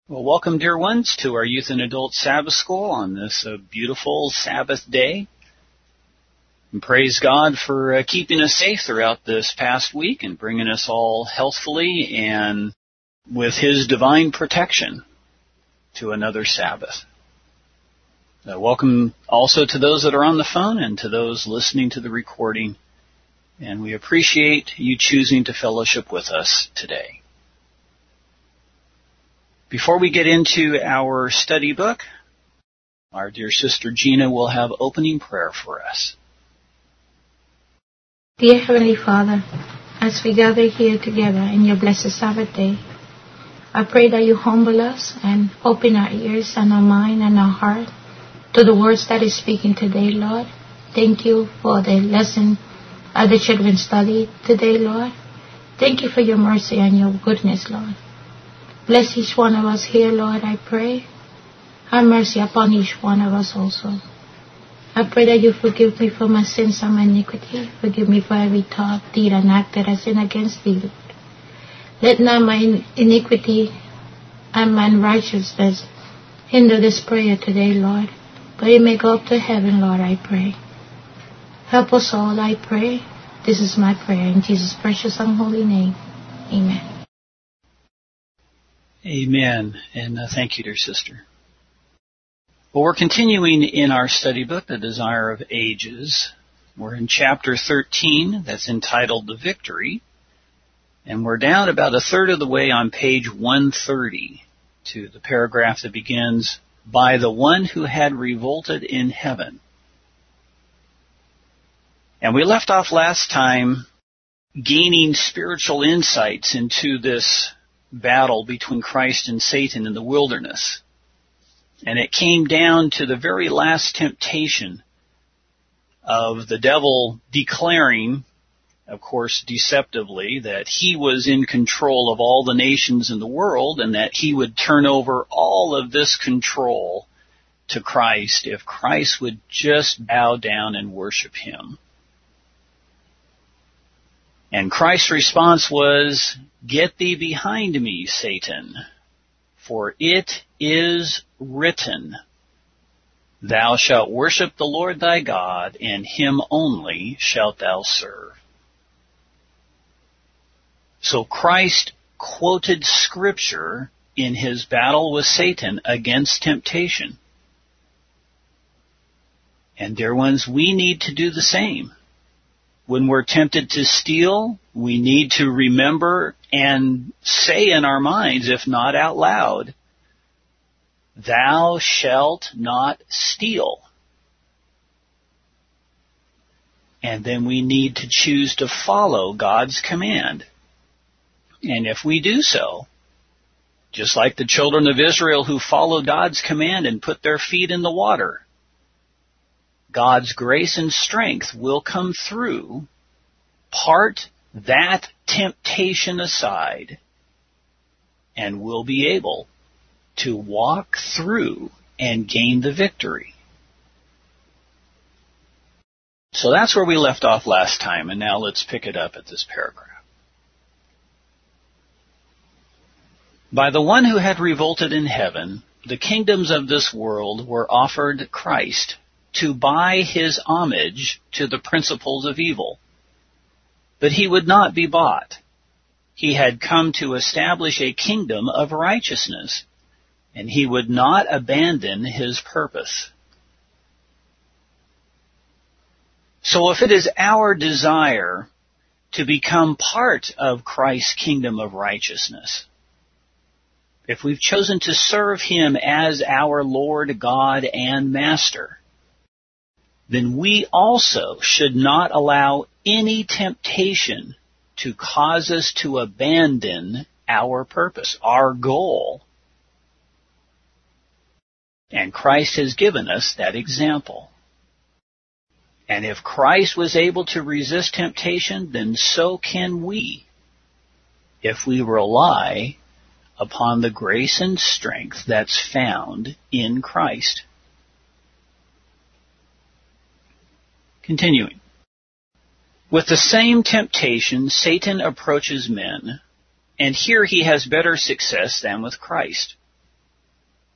Well, welcome, dear ones, to our Youth and Adult Sabbath School on this beautiful Sabbath day. And praise God for keeping us safe throughout this past week and bringing us all healthfully and with His divine protection to another Sabbath. Welcome also to those that are on the phone and to those listening to the recording. And we appreciate you choosing to fellowship with us today. Before we get into our study book, our dear sister Gina will have opening prayer for us. Dear Heavenly Father, as we gather here together in your blessed Sabbath day, I pray that you humble us and open our ears and our mind and our heart to the words that is speaking today, Lord. Thank you for the lesson the children studied today, Lord. Thank you for your mercy and your goodness, Lord. Bless each one of us here, Lord, I pray. Have mercy upon each one of us also. I pray that you forgive me for my sins and my iniquity. Forgive me for every thought, deed, and act that I sin against thee, Lord. Let not my iniquity and my unrighteousness hinder this prayer today, Lord, but it may go up to heaven, Lord, I pray. Help us all, I pray. This is my prayer in Jesus' precious and holy name. Amen. Amen. And thank you, dear sister. Well, we're continuing in our study book, The Desire of Ages. We're in chapter 13, that's entitled The Victory. And we're down about a third of the way on page 130 to the paragraph that begins, by the one who had revolted in heaven. And we left off last time gaining spiritual insights into this battle between Christ and Satan in the wilderness. And it came down to the very last temptation of the devil declaring, of course deceptively, that he was in control of all the nations in the world and that he would turn over all of this control to Christ if Christ would just bow down and worship him. And Christ's response was, "Get thee behind me, Satan, for it is written, Thou shalt worship the Lord thy God, and him only shalt thou serve." So Christ quoted Scripture in his battle with Satan against temptation. And dear ones, we need to do the same. When we're tempted to steal, we need to remember and say in our minds, if not out loud, "Thou shalt not steal." And then we need to choose to follow God's command. And if we do so, just like the children of Israel who followed God's command and put their feet in the water, God's grace and strength will come through, part that temptation aside, and we'll be able to walk through and gain the victory. So that's where we left off last time, and now let's pick it up at this paragraph. By the one who had revolted in heaven, the kingdoms of this world were offered Christ to buy his homage to the principles of evil. But he would not be bought. He had come to establish a kingdom of righteousness, and he would not abandon his purpose. So if it is our desire to become part of Christ's kingdom of righteousness, if we've chosen to serve him as our Lord, God, and Master, then we also should not allow any temptation to cause us to abandon our purpose, our goal. And Christ has given us that example. And if Christ was able to resist temptation, then so can we, if we rely upon the grace and strength that's found in Christ. Continuing. With the same temptation, Satan approaches men, and here he has better success than with Christ.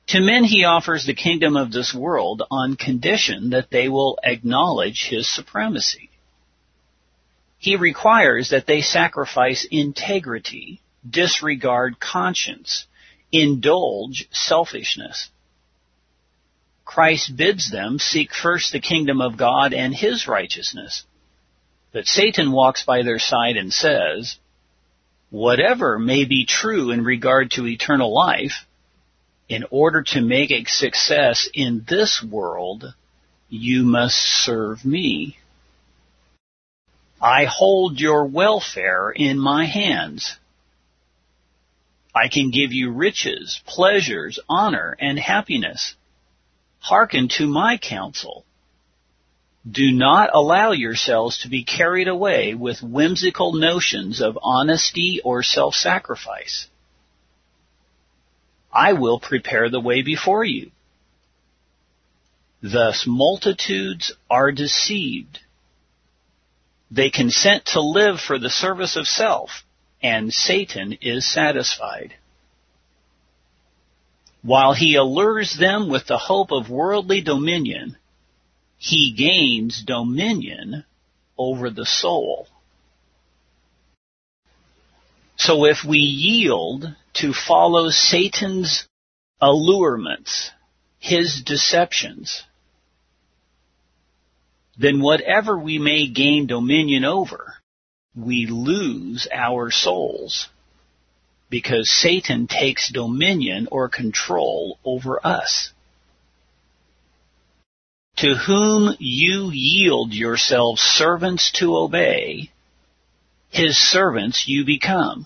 To men he offers the kingdom of this world on condition that they will acknowledge his supremacy. He requires that they sacrifice integrity, disregard conscience, indulge selfishness. Christ bids them seek first the kingdom of God and his righteousness. But Satan walks by their side and says, whatever may be true in regard to eternal life, in order to make a success in this world, you must serve me. I hold your welfare in my hands. I can give you riches, pleasures, honor, and happiness. Hearken to my counsel. Do not allow yourselves to be carried away with whimsical notions of honesty or self-sacrifice. I will prepare the way before you. Thus multitudes are deceived. They consent to live for the service of self, and Satan is satisfied. While he allures them with the hope of worldly dominion, he gains dominion over the soul. So if we yield to follow Satan's allurements, his deceptions, then whatever we may gain dominion over, we lose our souls, because Satan takes dominion or control over us. To whom you yield yourselves servants to obey, his servants you become.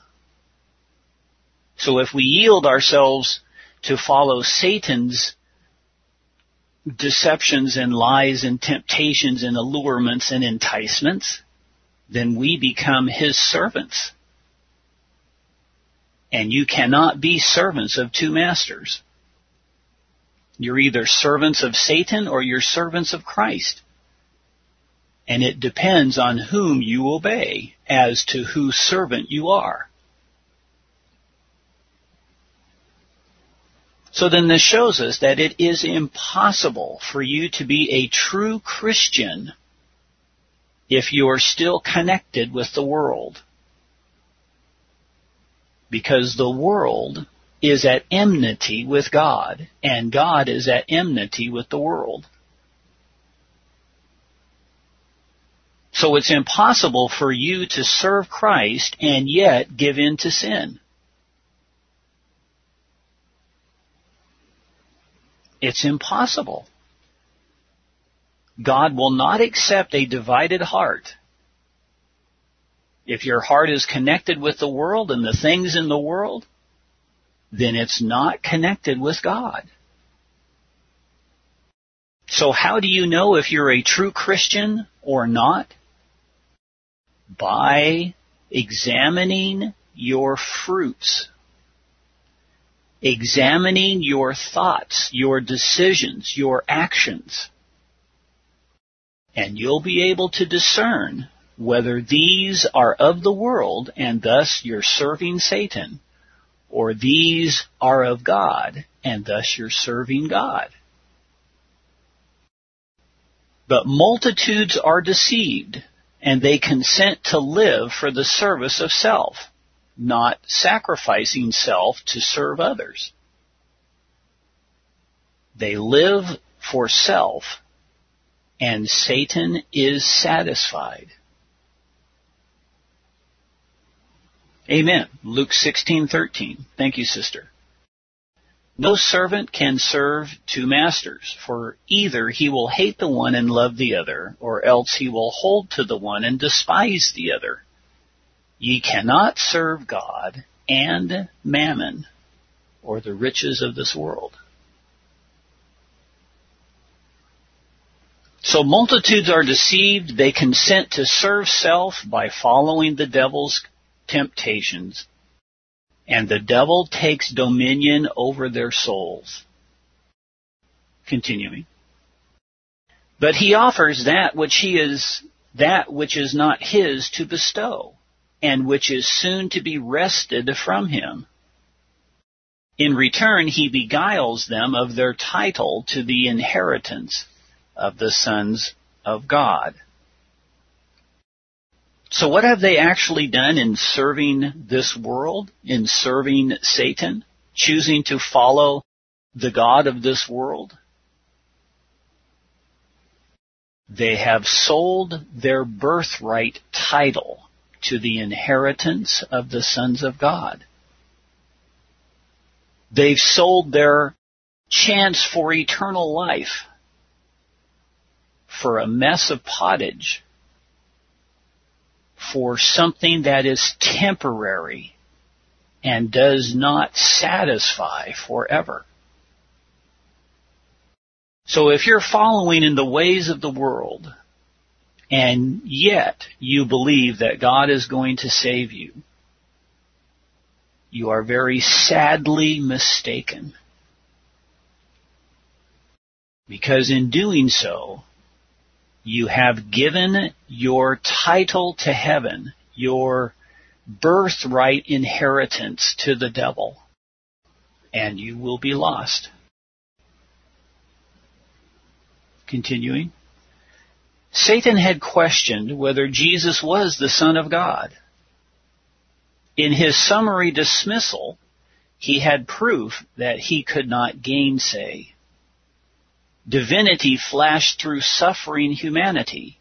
So if we yield ourselves to follow Satan's deceptions and lies and temptations and allurements and enticements, then we become his servants. And you cannot be servants of two masters. You're either servants of Satan or you're servants of Christ. And it depends on whom you obey as to whose servant you are. So then this shows us that it is impossible for you to be a true Christian if you are still connected with the world. Because the world is at enmity with God, and God is at enmity with the world. So it's impossible for you to serve Christ and yet give in to sin. It's impossible. God will not accept a divided heart. If your heart is connected with the world and the things in the world, then it's not connected with God. So how do you know if you're a true Christian or not? By examining your fruits. Examining your thoughts, your decisions, your actions. And you'll be able to discern whether these are of the world and thus you're serving Satan, or these are of God and thus you're serving God. But multitudes are deceived, and they consent to live for the service of self, not sacrificing self to serve others. They live for self, and Satan is satisfied. Amen. Luke 16:13. Thank you, sister. No servant can serve two masters, for either he will hate the one and love the other, or else he will hold to the one and despise the other. Ye cannot serve God and mammon, or the riches of this world. So multitudes are deceived. They consent to serve self by following the devil's temptations, and the devil takes dominion over their souls. Continuing. But he offers that which is not his to bestow, and which is soon to be wrested from him. In return, he beguiles them of their title to the inheritance of the sons of God. So what have they actually done in serving this world, in serving Satan, choosing to follow the god of this world? They have sold their birthright title to the inheritance of the sons of God. They've sold their chance for eternal life for a mess of pottage, for something that is temporary and does not satisfy forever. So if you're following in the ways of the world, and yet you believe that God is going to save you, you are very sadly mistaken. Because in doing so, you have given your title to heaven, your birthright inheritance to the devil, and you will be lost. Continuing. Satan had questioned whether Jesus was the Son of God. In his summary dismissal, he had proof that he could not gainsay. Divinity flashed through suffering humanity.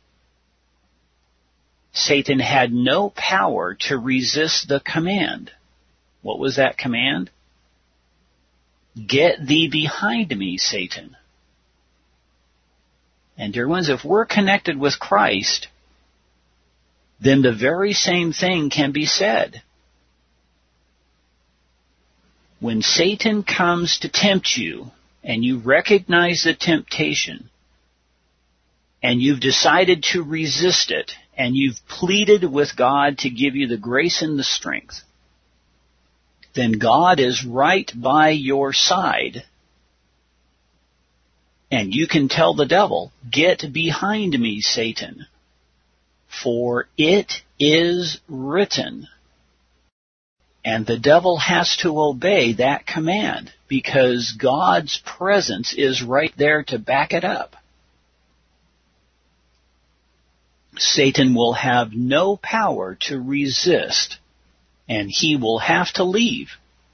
Satan had no power to resist the command. What was that command? Get thee behind me, Satan. And dear ones, if we're connected with Christ, then the very same thing can be said. When Satan comes to tempt you, and you recognize the temptation, and you've decided to resist it, and you've pleaded with God to give you the grace and the strength, then God is right by your side. And you can tell the devil, get behind me, Satan, for it is written. And the devil has to obey that command because God's presence is right there to back it up. Satan will have no power to resist, and he will have to leave.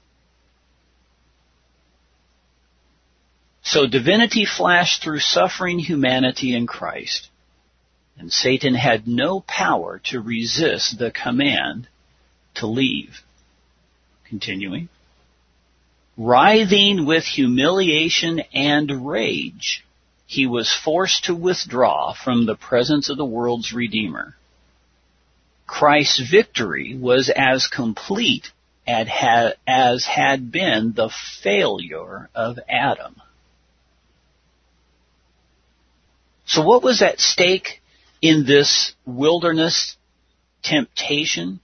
So divinity flashed through suffering humanity in Christ, and Satan had no power to resist the command to leave. Continuing. Writhing with humiliation and rage, he was forced to withdraw from the presence of the world's Redeemer. Christ's victory was as complete as had been the failure of Adam. So what was at stake in this wilderness temptation?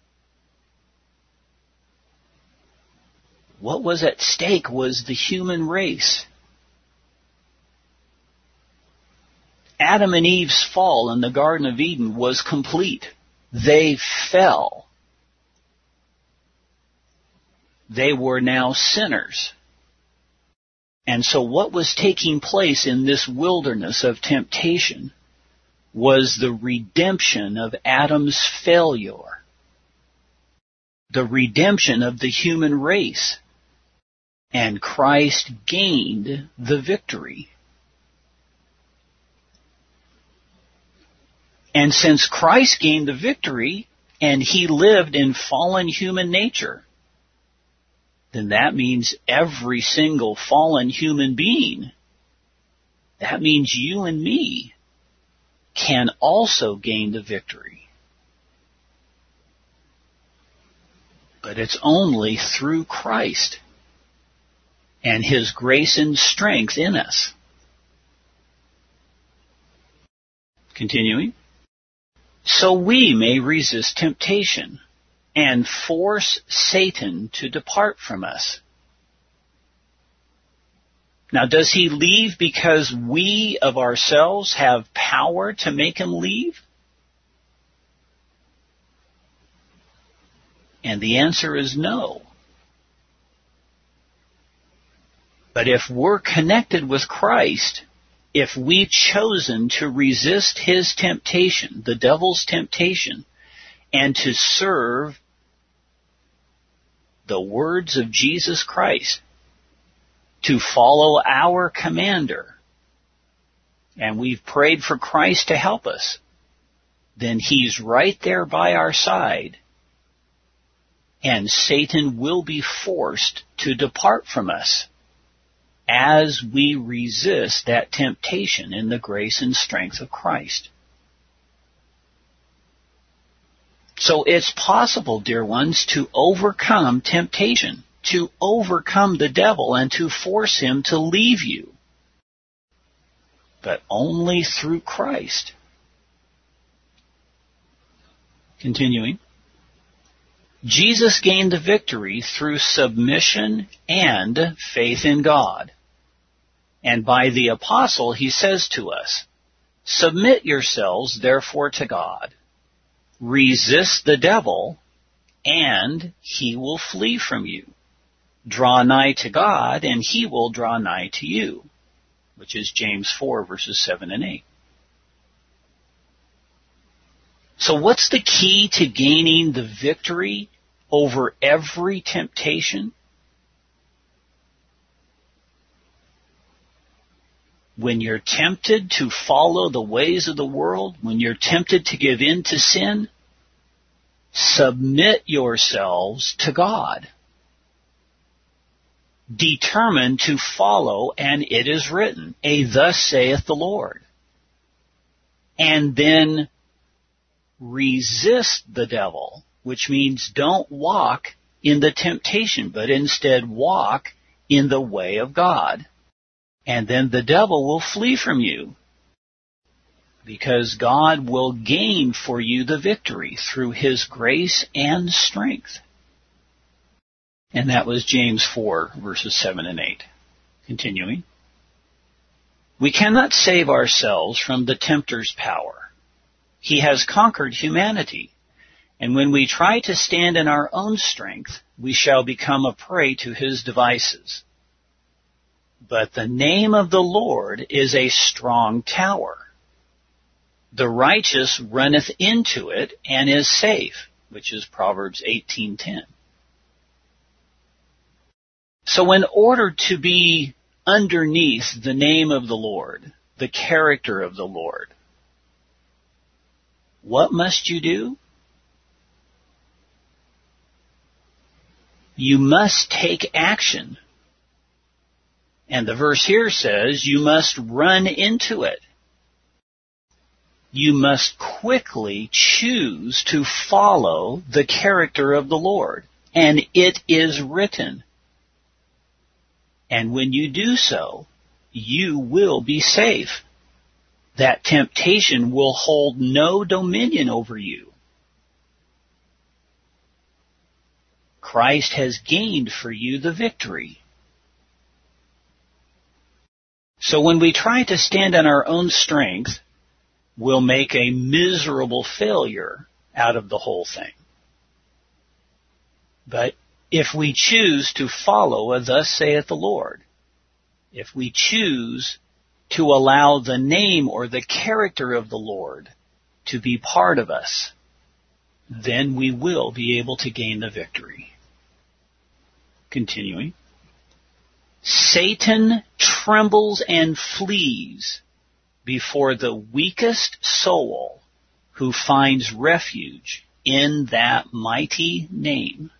What was at stake was the human race. Adam and Eve's fall in the Garden of Eden was complete. They fell. They were now sinners. And so what was taking place in this wilderness of temptation was the redemption of Adam's failure, the redemption of the human race, and Christ gained the victory. And since Christ gained the victory, and he lived in fallen human nature, then that means every single fallen human being, that means you and me, can also gain the victory. But it's only through Christ and his grace and strength in us. Continuing. So we may resist temptation and force Satan to depart from us. Now, does he leave because we of ourselves have power to make him leave? And the answer is no. But if we're connected with Christ, if we've chosen to resist his temptation, the devil's temptation, and to serve the words of Jesus Christ, to follow our commander, and we've prayed for Christ to help us, then he's right there by our side, and Satan will be forced to depart from us as we resist that temptation in the grace and strength of Christ. So it's possible, dear ones, to overcome temptation, to overcome the devil, and to force him to leave you. But only through Christ. Continuing. Jesus gained the victory through submission and faith in God. And by the apostle he says to us, "Submit yourselves therefore to God. Resist the devil, and he will flee from you. Draw nigh to God, and he will draw nigh to you," which is James 4, verses 7 and 8. So what's the key to gaining the victory over every temptation? When you're tempted to follow the ways of the world, when you're tempted to give in to sin, submit yourselves to God. Determined to follow, and it is written, a thus saith the Lord. And then resist the devil, which means don't walk in the temptation, but instead walk in the way of God. And then the devil will flee from you, because God will gain for you the victory through his grace and strength. And that was James 4, verses 7 and 8. Continuing. We cannot save ourselves from the tempter's power. He has conquered humanity. And when we try to stand in our own strength, we shall become a prey to his devices. But the name of the Lord is a strong tower. The righteous runneth into it and is safe, which is Proverbs 18:10. So in order to be underneath the name of the Lord, the character of the Lord, what must you do? You must take action. And the verse here says you must run into it. You must quickly choose to follow the character of the Lord. And it is written. And when you do so, you will be safe. That temptation will hold no dominion over you. Christ has gained for you the victory. So when we try to stand on our own strength, we'll make a miserable failure out of the whole thing. But if we choose to follow a thus saith the Lord, if we choose to allow the name or the character of the Lord to be part of us, then we will be able to gain the victory. Continuing. Satan trembles and flees before the weakest soul who finds refuge in that mighty name.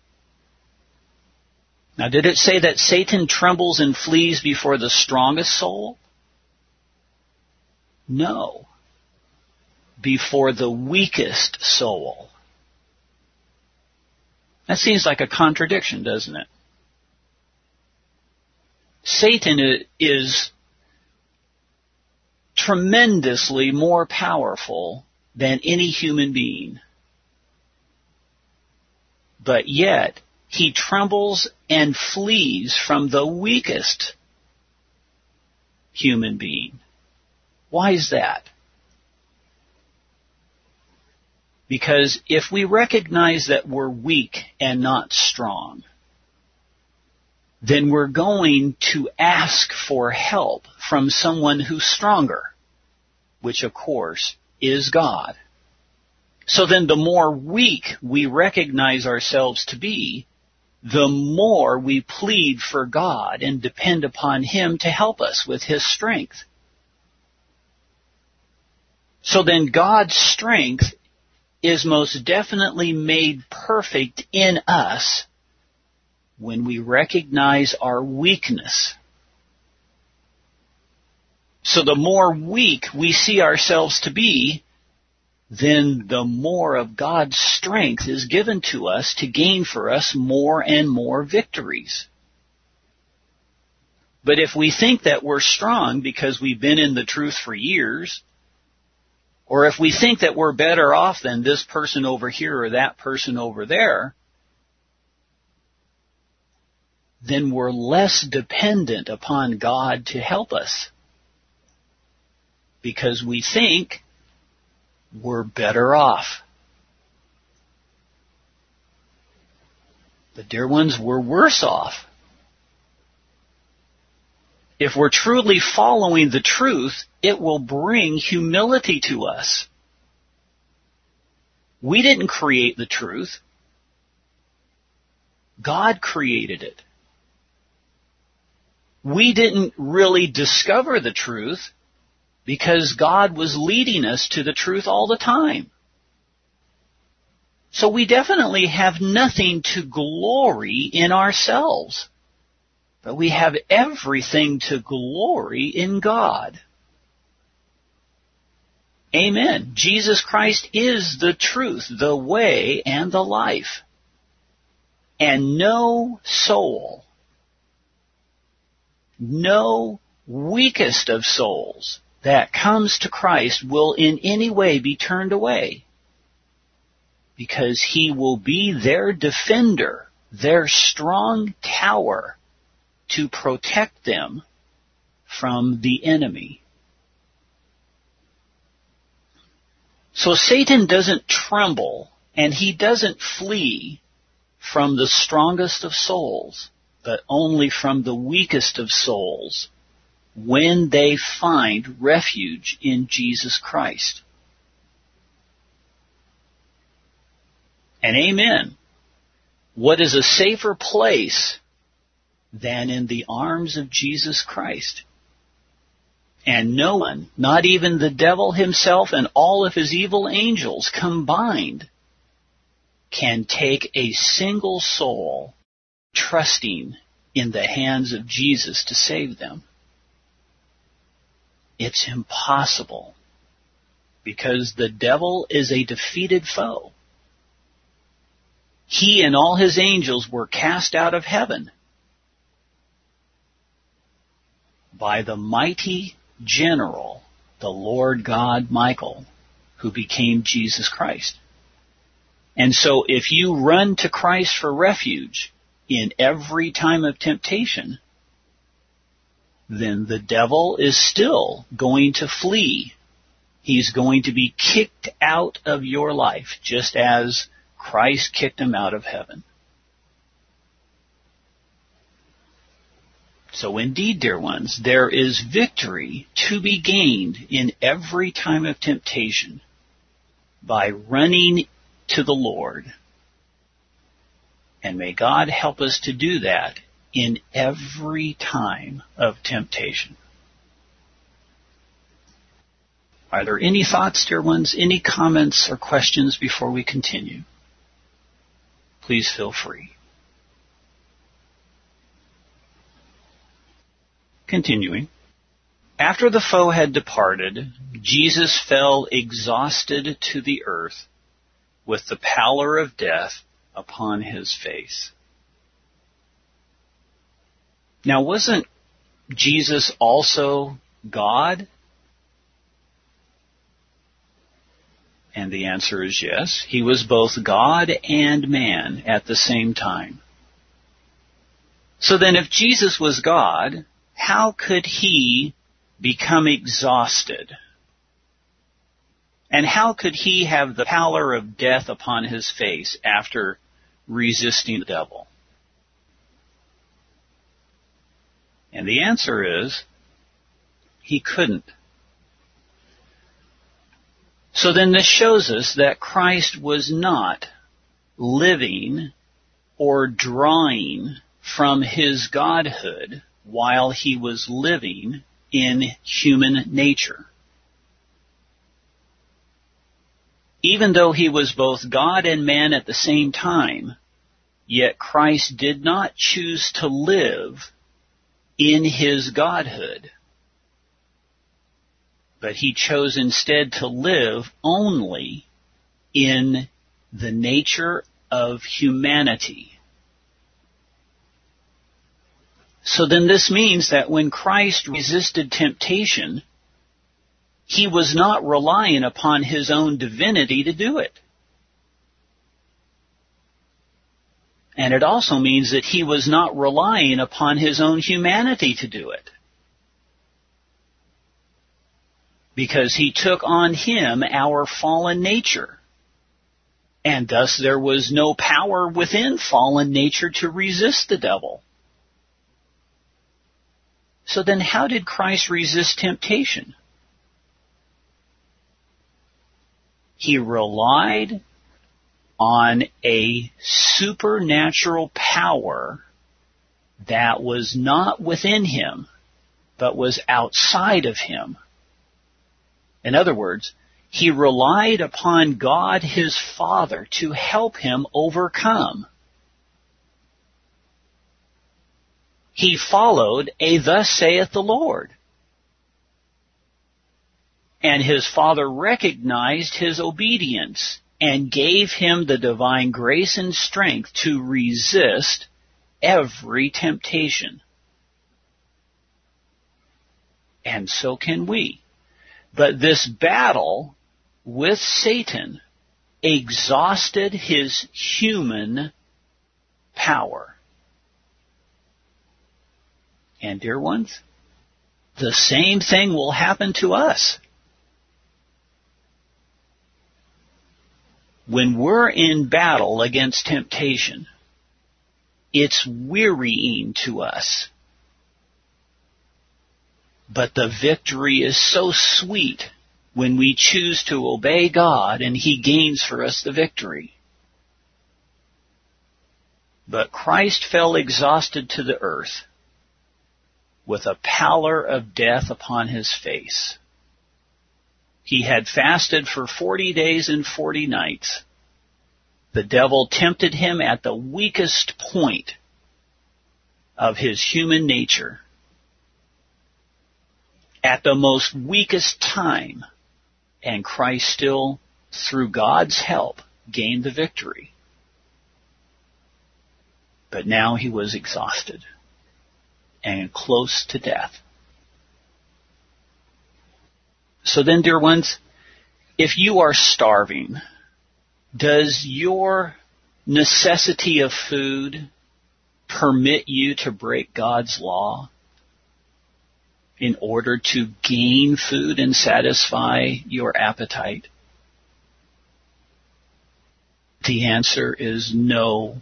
Now, did it say that Satan trembles and flees before the strongest soul? No. Before the weakest soul. That seems like a contradiction, doesn't it? Satan is tremendously more powerful than any human being. But yet, he trembles and flees from the weakest human being. Why is that? Because if we recognize that we're weak and not strong, then we're going to ask for help from someone who's stronger, which of course is God. So then the more weak we recognize ourselves to be, the more we plead for God and depend upon Him to help us with His strength. So then God's strength is most definitely made perfect in us when we recognize our weakness. So the more weak we see ourselves to be, then the more of God's strength is given to us to gain for us more and more victories. But if we think that we're strong because we've been in the truth for years, or if we think that we're better off than this person over here or that person over there, then we're less dependent upon God to help us, because we think we're better off. But dear ones, we're worse off. If we're truly following the truth, it will bring humility to us. We didn't create the truth. God created it. We didn't really discover the truth because God was leading us to the truth all the time. So we definitely have nothing to glory in ourselves, but we have everything to glory in God. Amen. Jesus Christ is the truth, the way, and the life. And no soul, no weakest of souls that comes to Christ will in any way be turned away, because He will be their defender, their strong tower to protect them from the enemy. So Satan doesn't tremble and he doesn't flee from the strongest of souls, but only from the weakest of souls when they find refuge in Jesus Christ. And amen. What is a safer place than in the arms of Jesus Christ? And no one, not even the devil himself and all of his evil angels combined, can take a single soul trusting in the hands of Jesus to save them. It's impossible, because the devil is a defeated foe. He and all his angels were cast out of heaven by the mighty general, the Lord God Michael, who became Jesus Christ. And so if you run to Christ for refuge in every time of temptation, then the devil is still going to flee. He's going to be kicked out of your life, just as Christ kicked him out of heaven. So indeed, dear ones, there is victory to be gained in every time of temptation by running to the Lord. And may God help us to do that in every time of temptation. Are there any thoughts, dear ones, any comments or questions before we continue? Please feel free. Continuing. After the foe had departed, Jesus fell exhausted to the earth with the pallor of death upon his face. Now, wasn't Jesus also God? And the answer is yes. He was both God and man at the same time. So then if Jesus was God, how could he become exhausted? And how could he have the pallor of death upon his face after resisting the devil? And the answer is, he couldn't. So then this shows us that Christ was not living or drawing from his godhood while he was living in human nature. Even though he was both God and man at the same time, yet Christ did not choose to live in his godhood, but he chose instead to live only in the nature of humanity. So then this means that when Christ resisted temptation, he was not relying upon his own divinity to do it. And it also means that he was not relying upon his own humanity to do it. Because he took on him our fallen nature. And thus there was no power within fallen nature to resist the devil. So then how did Christ resist temptation? He relied on a supernatural power that was not within him, but was outside of him. In other words, he relied upon God his Father to help him overcome. He followed a "Thus saith the Lord." And his Father recognized his obedience and gave him the divine grace and strength to resist every temptation. And so can we. But this battle with Satan exhausted his human power. And dear ones, the same thing will happen to us. When we're in battle against temptation, it's wearying to us. But the victory is so sweet when we choose to obey God and he gains for us the victory. But Christ fell exhausted to the earth with a pallor of death upon his face. He had fasted for 40 days and 40 nights. The devil tempted him at the weakest point of his human nature, at the most weakest time, and Christ still, through God's help, gained the victory. But now he was exhausted and close to death. So then, dear ones, if you are starving, does your necessity of food permit you to break God's law in order to gain food and satisfy your appetite? The answer is no.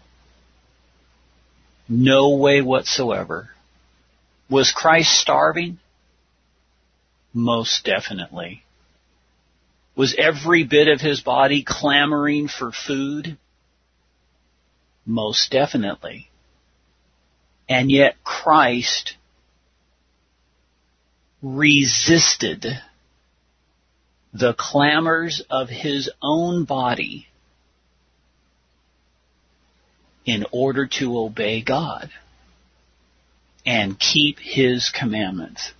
No way whatsoever. Was Christ starving? Most definitely. Was every bit of his body clamoring for food? Most definitely. And yet Christ resisted the clamors of his own body in order to obey God and keep his commandments.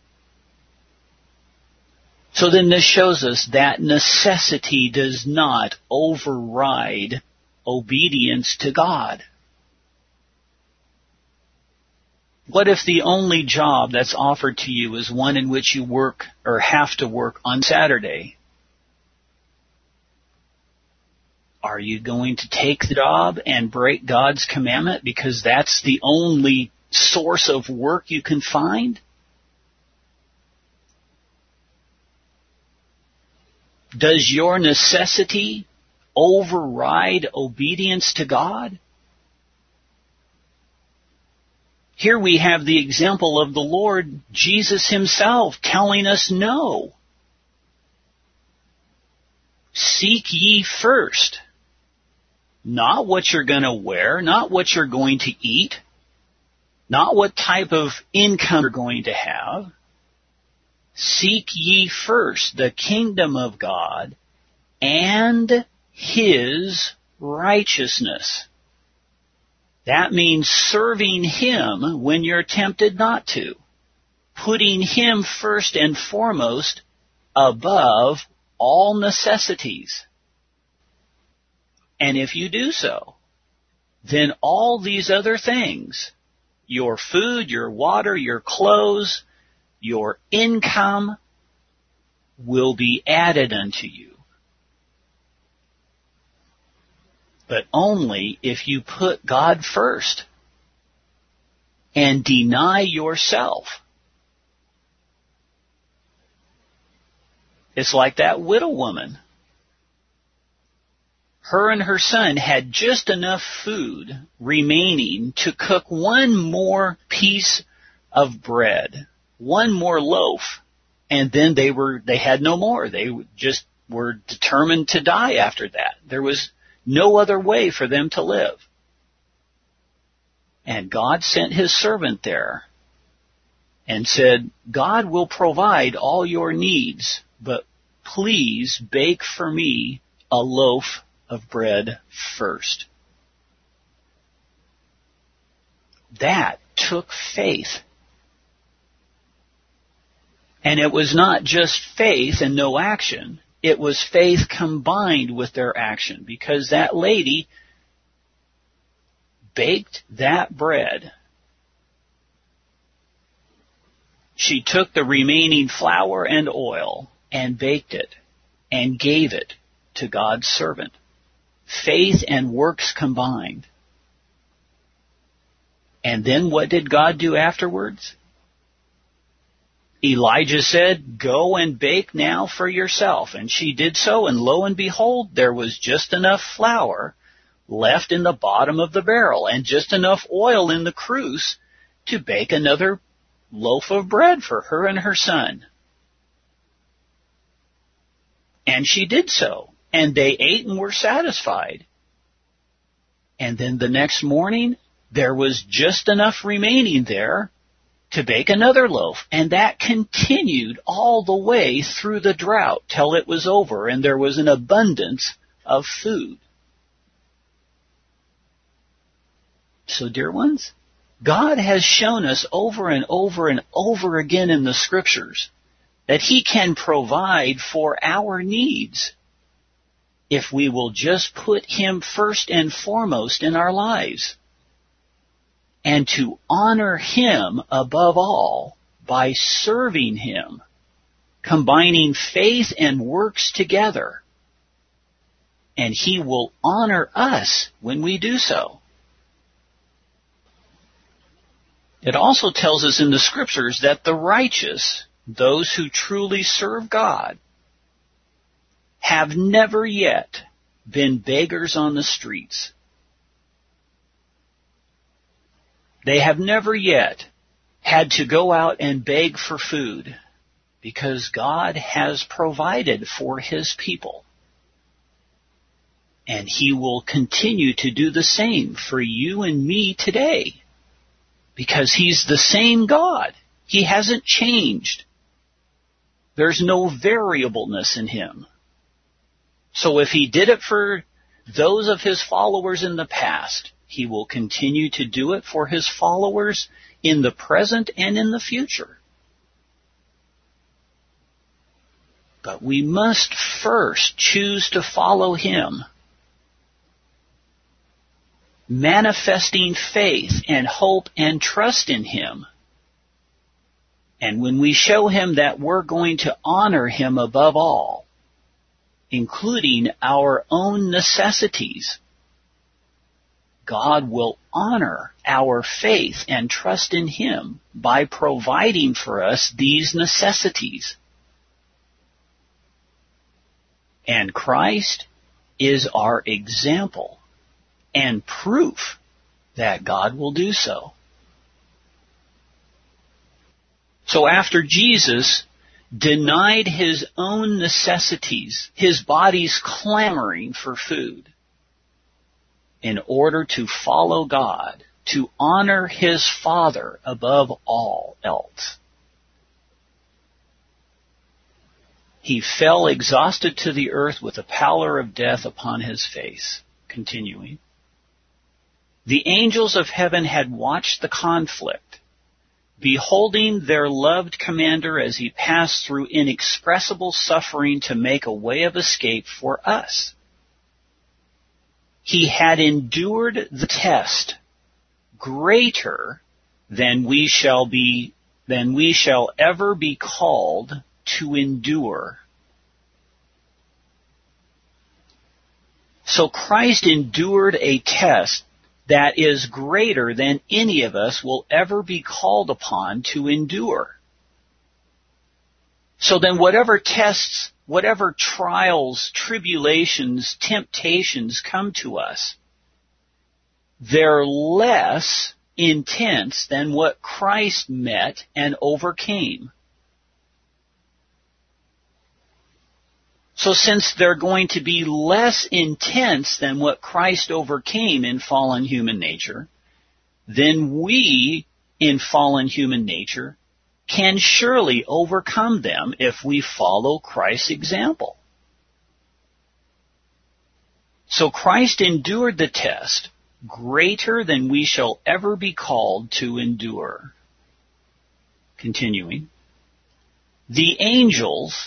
So then this shows us that necessity does not override obedience to God. What if the only job that's offered to you is one in which you work or have to work on Saturday? Are you going to take the job and break God's commandment because that's the only source of work you can find? Does your necessity override obedience to God? Here we have the example of the Lord Jesus himself telling us no. Seek ye first. Not what you're going to wear, not what you're going to eat, not what type of income you're going to have. Seek ye first the kingdom of God and his righteousness. That means serving him when you're tempted not to. Putting him first and foremost above all necessities. And if you do so, then all these other things, your food, your water, your clothes, your income, will be added unto you. But only if you put God first and deny yourself. It's like that widow woman. Her and her son had just enough food remaining to cook one more piece of bread, one more loaf, and then they had no more. They just were determined to die after that. There was no other way for them to live. And God sent his servant there and said, God will provide all your needs, but please bake for me a loaf of bread first. That took faith. And it was not just faith and no action. It was faith combined with their action, because that lady baked that bread. She took the remaining flour and oil and baked it and gave it to God's servant. Faith and works combined. And then what did God do afterwards? Elijah said, go and bake now for yourself. And she did so, and lo and behold, there was just enough flour left in the bottom of the barrel and just enough oil in the cruse to bake another loaf of bread for her and her son. And she did so, and they ate and were satisfied. And then the next morning, there was just enough remaining there to bake another loaf, and that continued all the way through the drought till it was over and there was an abundance of food. So, dear ones, God has shown us over and over and over again in the Scriptures that he can provide for our needs if we will just put him first and foremost in our lives, and to honor him above all by serving him, combining faith and works together. And he will honor us when we do so. It also tells us in the Scriptures that the righteous, those who truly serve God, have never yet been beggars on the streets. They have never yet had to go out and beg for food, because God has provided for his people. And he will continue to do the same for you and me today, because he's the same God. He hasn't changed. There's no variableness in him. So if he did it for those of his followers in the past, he will continue to do it for his followers in the present and in the future. But we must first choose to follow him, manifesting faith and hope and trust in him. And when we show him that we're going to honor him above all, including our own necessities, God will honor our faith and trust in him by providing for us these necessities. And Christ is our example and proof that God will do so. So after Jesus denied his own necessities, his body's clamoring for food, in order to follow God, to honor his Father above all else, he fell exhausted to the earth with the pallor of death upon his face. Continuing. The angels of heaven had watched the conflict, beholding their loved commander as he passed through inexpressible suffering to make a way of escape for us. He had endured the test greater than we shall ever be called to endure. So Christ endured a test that is greater than any of us will ever be called upon to endure. So then whatever tests, whatever trials, tribulations, temptations come to us, they're less intense than what Christ met and overcame. So since they're going to be less intense than what Christ overcame in fallen human nature, then we, in fallen human nature, can surely overcome them if we follow Christ's example. So Christ endured the test greater than we shall ever be called to endure. Continuing. The angels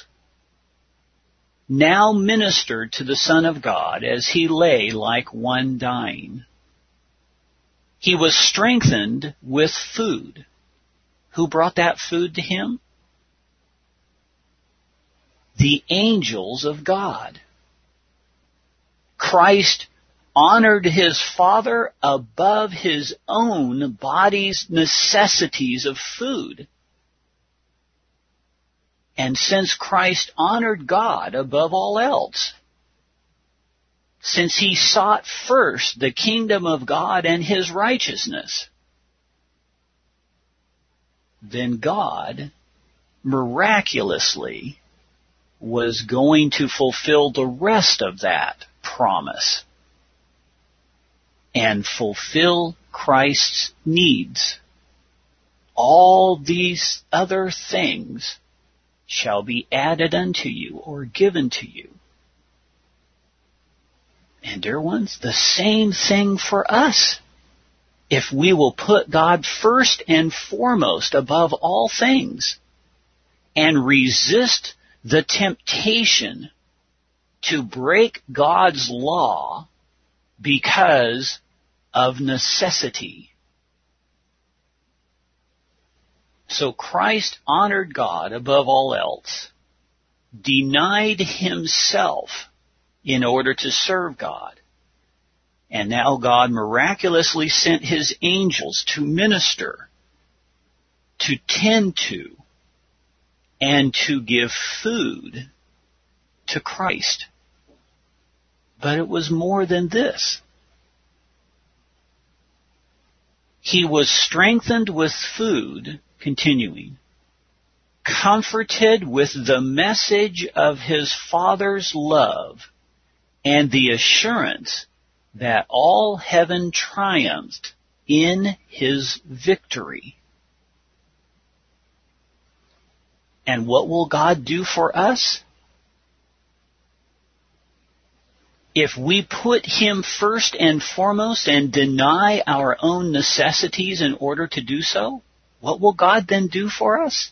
now ministered to the Son of God as he lay like one dying. He was strengthened with food. Who brought that food to him? The angels of God. Christ honored his Father above his own body's necessities of food. And since Christ honored God above all else, since he sought first the kingdom of God and his righteousness, then God miraculously was going to fulfill the rest of that promise and fulfill Christ's needs. All these other things shall be added unto you or given to you. And dear ones, the same thing for us. If we will put God first and foremost above all things and resist the temptation to break God's law because of necessity. So Christ honored God above all else, denied himself in order to serve God. And now God miraculously sent his angels to minister, to tend to, and to give food to Christ. But it was more than this. He was strengthened with food, continuing, comforted with the message of his Father's love and the assurance that all heaven triumphed in his victory. And what will God do for us? If we put him first and foremost and deny our own necessities in order to do so, what will God then do for us?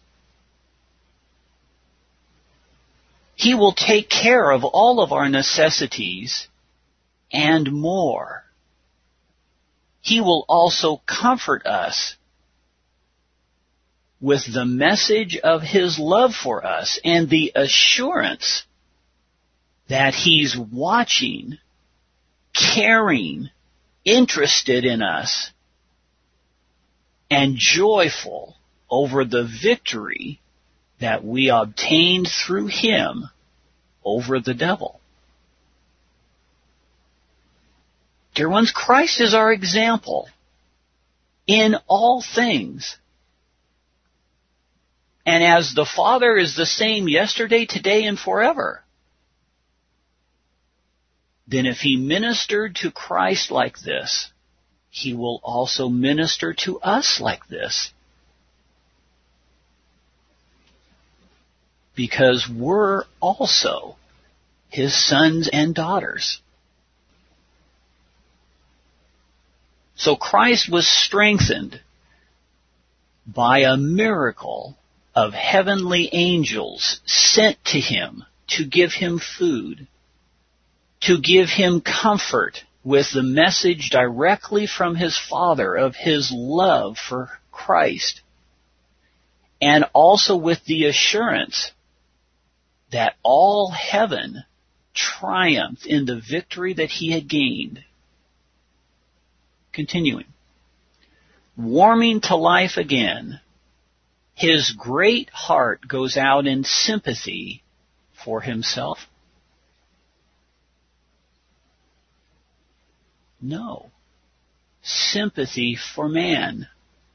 He will take care of all of our necessities and more. He will also comfort us with the message of his love for us and the assurance that he's watching, caring, interested in us, and joyful over the victory that we obtained through him over the devil. Dear ones, Christ is our example in all things. And as the Father is the same yesterday, today, and forever, then if he ministered to Christ like this, he will also minister to us like this. Because we're also his sons and daughters. So Christ was strengthened by a miracle of heavenly angels sent to him to give him food, to give him comfort with the message directly from his Father of his love for Christ, and also with the assurance that all heaven triumphed in the victory that he had gained. Continuing. Warming to life again, his great heart goes out in sympathy for himself? No. Sympathy for man,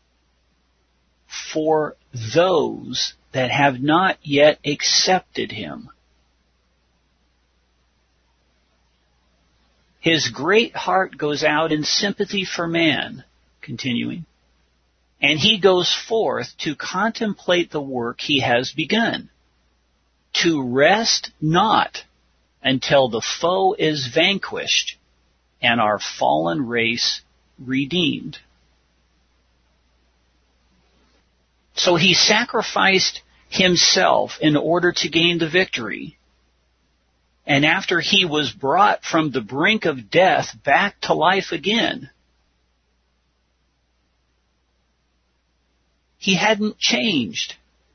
for those that have not yet accepted him. His great heart goes out in sympathy for man, continuing, and he goes forth to contemplate the work he has begun, to rest not until the foe is vanquished and our fallen race redeemed. So he sacrificed himself in order to gain the victory. And after he was brought from the brink of death back to life again, he hadn't changed.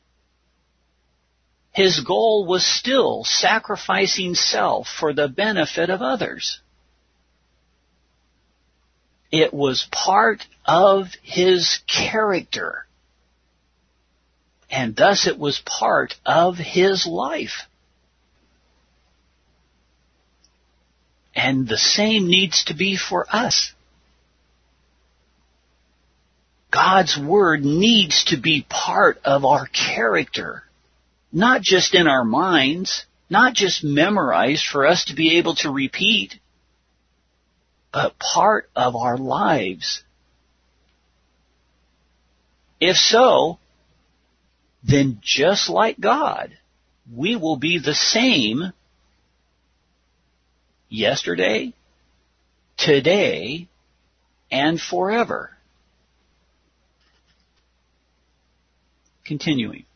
His goal was still sacrificing self for the benefit of others. It was part of his character, and thus it was part of his life. And the same needs to be for us. God's Word needs to be part of our character, not just in our minds, not just memorized for us to be able to repeat, but part of our lives. If so, then just like God, we will be the same yesterday, today, and forever. Continuing.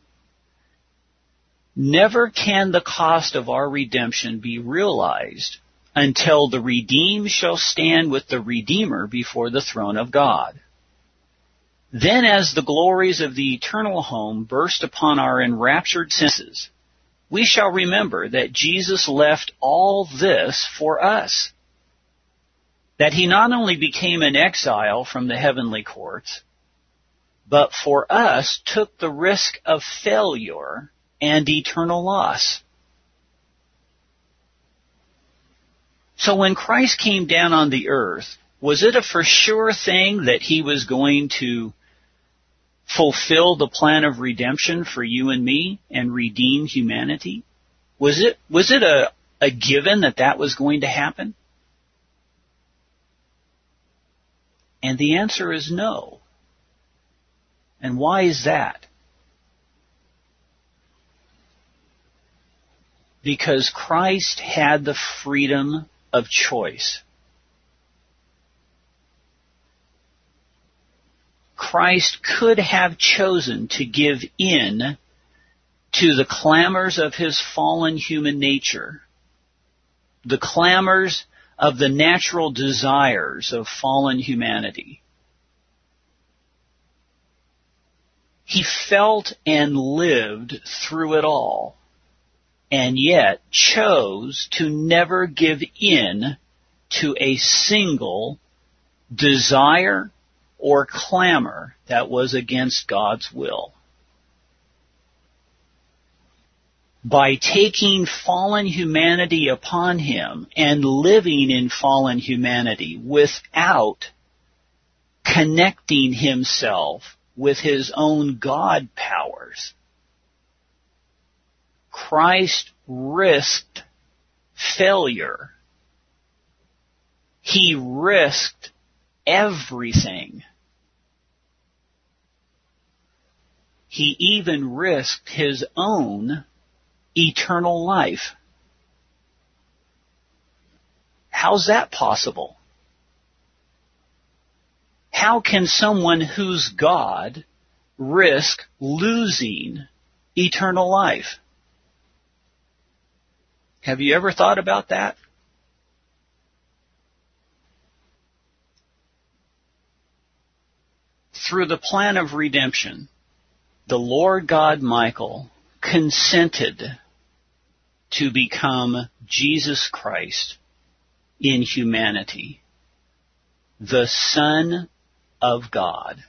Never can the cost of our redemption be realized until the redeemed shall stand with the Redeemer before the throne of God. Then as the glories of the eternal home burst upon our enraptured senses, we shall remember that Jesus left all this for us, that he not only became an exile from the heavenly courts, but for us took the risk of failure and eternal loss. So when Christ came down on the earth, was it a for sure thing that he was going to fulfill the plan of redemption for you and me and redeem humanity? Was it a given that that was going to happen? And the answer is no. And why is that? Because Christ had the freedom of choice. Christ could have chosen to give in to the clamors of his fallen human nature, the clamors of the natural desires of fallen humanity. He felt and lived through it all, and yet chose to never give in to a single desire or clamor that was against God's will. By taking fallen humanity upon him and living in fallen humanity without connecting himself with his own God powers, Christ risked failure. He risked everything. He even risked his own eternal life. How's that possible? How can someone who's God risk losing eternal life? Have you ever thought about that? Through the plan of redemption, the Lord God Michael consented to become Jesus Christ in humanity, the Son of God.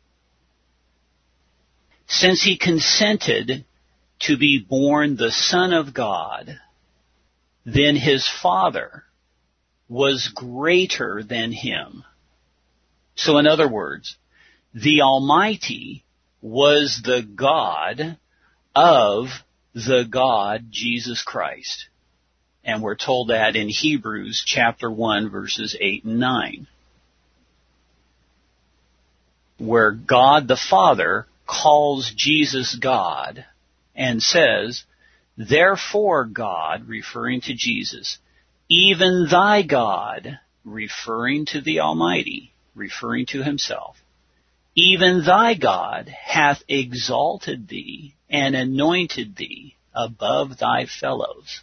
Since he consented to be born the Son of God, then his Father was greater than him. So in other words, the Almighty was the God of the God Jesus Christ. And we're told that in Hebrews chapter 1 verses 8 and 9. Where God the Father calls Jesus God and says, "Therefore God," referring to Jesus, "even thy God," referring to the Almighty, referring to himself, "even thy God hath exalted thee and anointed thee above thy fellows."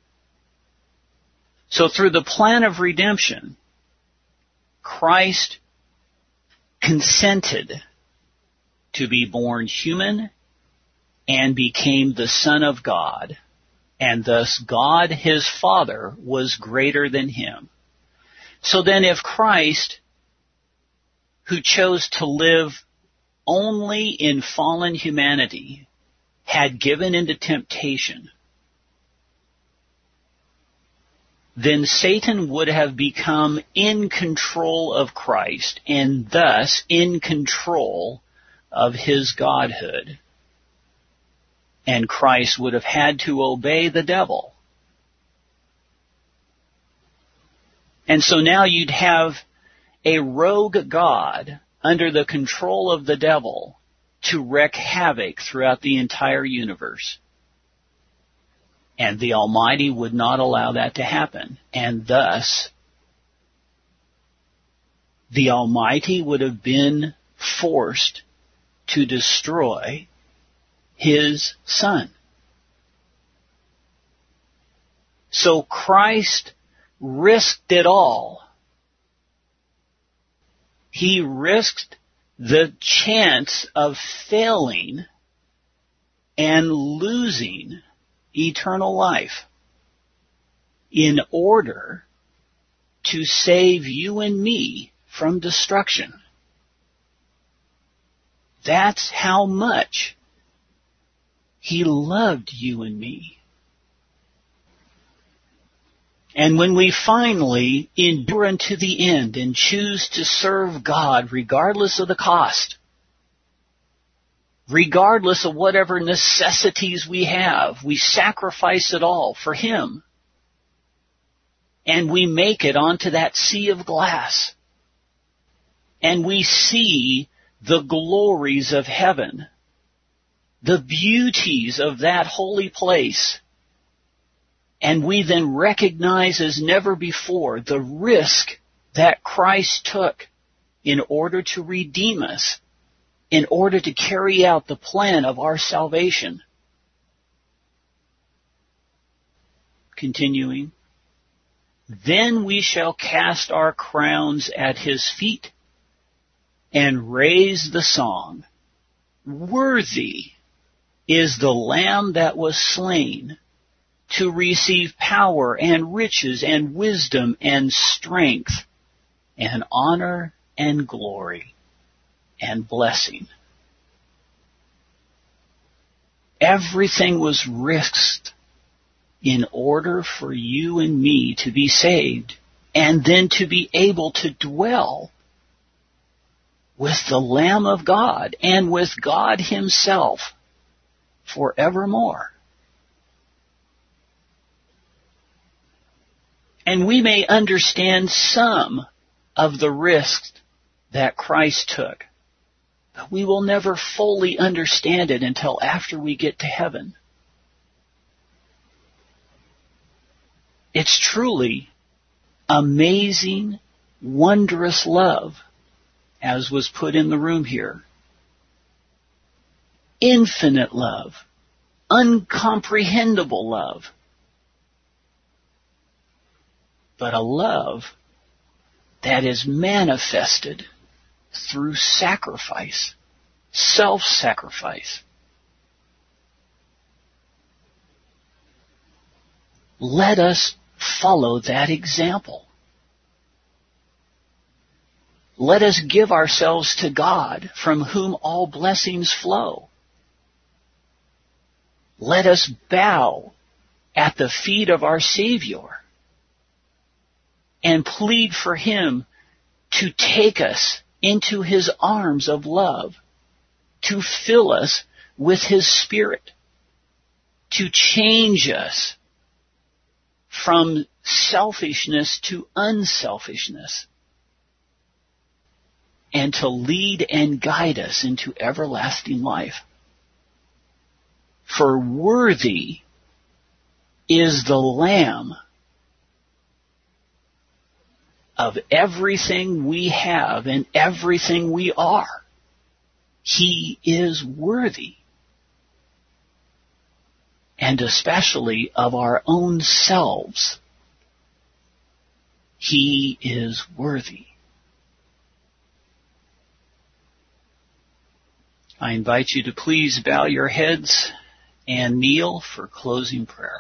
So through the plan of redemption, Christ consented to be born human and became the Son of God, and thus God his Father was greater than him. So then if Christ, who chose to live only in fallen humanity, had given into temptation, then Satan would have become in control of Christ and thus in control of his godhood. And Christ would have had to obey the devil. And so now you'd have a rogue God under the control of the devil to wreak havoc throughout the entire universe. And the Almighty would not allow that to happen. And thus, the Almighty would have been forced to destroy his Son. So Christ risked it all. He risked the chance of failing and losing eternal life in order to save you and me from destruction. That's how much he loved you and me. And when we finally endure unto the end and choose to serve God regardless of the cost, regardless of whatever necessities we have, we sacrifice it all for him. And we make it onto that sea of glass. And we see the glories of heaven, the beauties of that holy place. And we then recognize as never before the risk that Christ took in order to redeem us, in order to carry out the plan of our salvation. Continuing, then we shall cast our crowns at his feet and raise the song, worthy is the Lamb that was slain to receive power and riches and wisdom and strength and honor and glory and blessing. Everything was risked in order for you and me to be saved and then to be able to dwell with the Lamb of God and with God himself forevermore. And we may understand some of the risks that Christ took, but we will never fully understand it until after we get to heaven. It's truly amazing, wondrous love, as was put in the room here. Infinite love, uncomprehendable love, but a love that is manifested through sacrifice, self-sacrifice. Let us follow that example. Let us give ourselves to God, from whom all blessings flow. Let us bow at the feet of our Savior and plead for Him to take us into His arms of love, to fill us with His Spirit, to change us from selfishness to unselfishness, and to lead and guide us into everlasting life. For worthy is the Lamb of everything we have and everything we are. He is worthy. And especially of our own selves. He is worthy. I invite you to please bow your heads and kneel for closing prayer.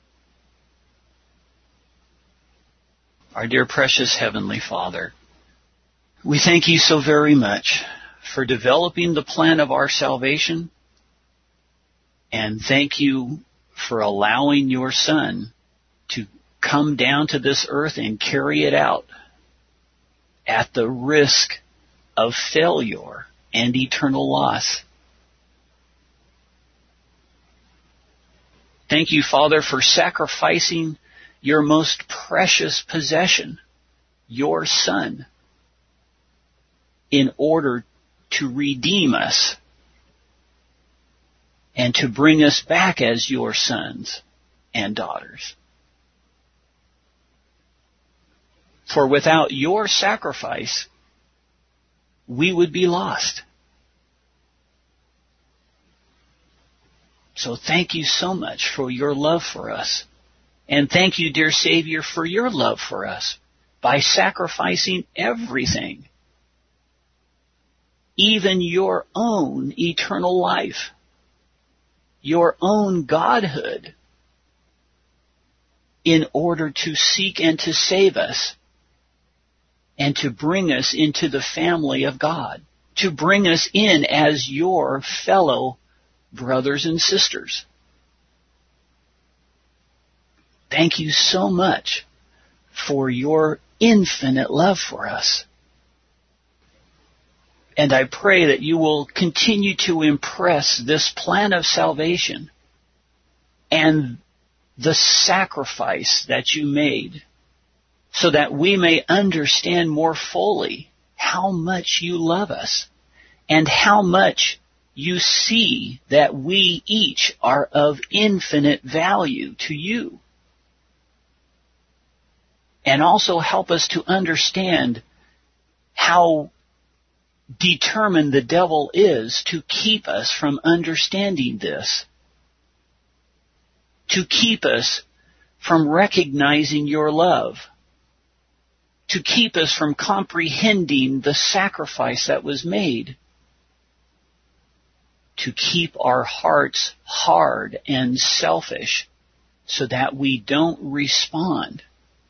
Our dear precious Heavenly Father, we thank you so very much for developing the plan of our salvation, and thank you for allowing your Son to come down to this earth and carry it out at the risk of failure and eternal loss. Thank you, Father, for sacrificing your most precious possession, your Son, in order to redeem us and to bring us back as your sons and daughters. For without your sacrifice, we would be lost. So thank you so much for your love for us. And thank you, dear Savior, for your love for us by sacrificing everything, even your own eternal life, your own godhood, in order to seek and to save us and to bring us into the family of God, to bring us in as your fellow brothers and sisters. Thank you so much for your infinite love for us. And I pray that you will continue to impress this plan of salvation and the sacrifice that you made, so that we may understand more fully how much you love us and how much you see that we each are of infinite value to you. And also help us to understand how determined the devil is to keep us from understanding this, to keep us from recognizing your love, to keep us from comprehending the sacrifice that was made, to keep our hearts hard and selfish so that we don't respond.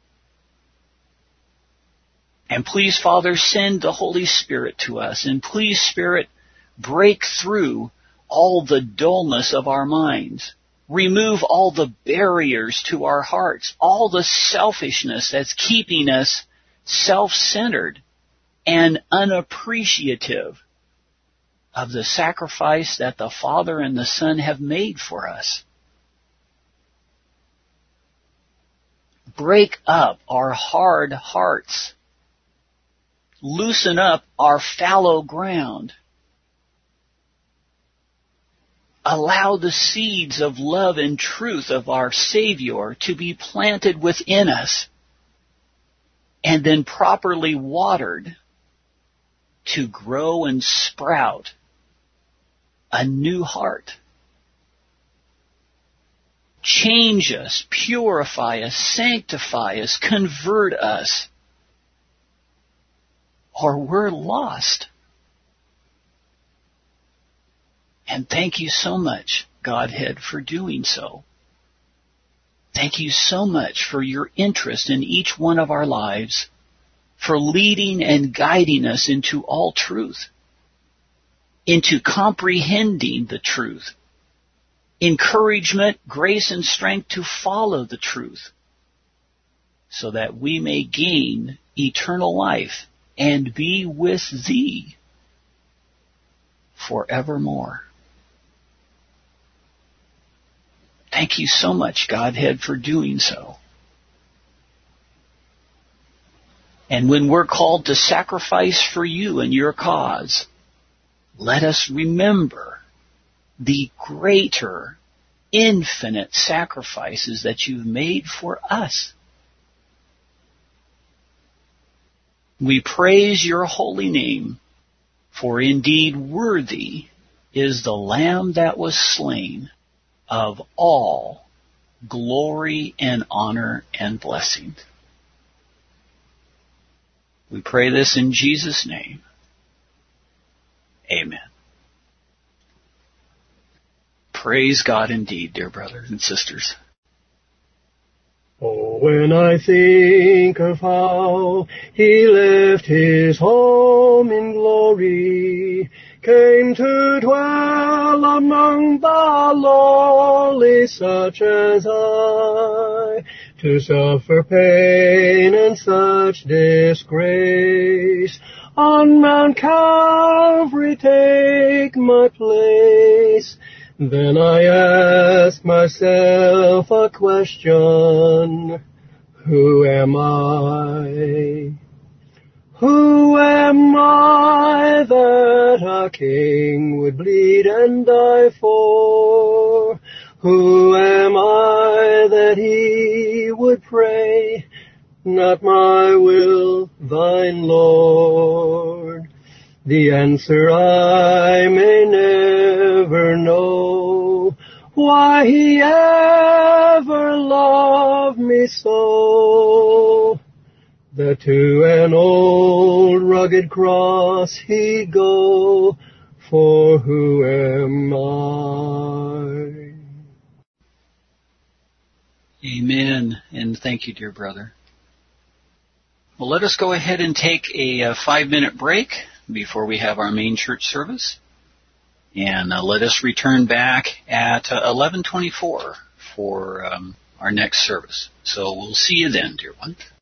And please, Father, send the Holy Spirit to us. And please, Spirit, break through all the dullness of our minds. Remove all the barriers to our hearts, all the selfishness that's keeping us self-centered and unappreciative of the sacrifice that the Father and the Son have made for us. break up our hard hearts. Loosen up our fallow ground. Allow the seeds of love and truth of our Savior to be planted within us and then properly watered to grow and sprout a new heart. Change us, purify us, sanctify us, convert us, or we're lost. And thank you so much, Godhead, for doing so. Thank you so much for your interest in each one of our lives, for leading and guiding us into all truth, into comprehending the truth, encouragement, grace, and strength to follow the truth, so that we may gain eternal life and be with Thee forevermore. Thank you so much, Godhead, for doing so. And when we're called to sacrifice for you and your cause, let us remember the greater, infinite sacrifices that you've made for us. We praise your holy name, for indeed worthy is the Lamb that was slain of all glory and honor and blessing. We pray this in Jesus' name. Amen. Praise God indeed, dear brothers and sisters. Oh, when I think of how He left His home in glory, came to dwell among the lowly such as I, to suffer pain and such disgrace, on Mount Calvary take my place. Then I ask myself a question, who am I? Who am I that a king would bleed and die for? Who am I that He would pray, not my will, Thine, Lord? The answer I may never know, why He ever loved me so, that to an old rugged cross He'd go, for who am I? Amen, and thank you, dear brother. Well, let us go ahead and take a 5-minute break before we have our main church service. And let us return back at 11:24 for our next service. So we'll see you then, dear one.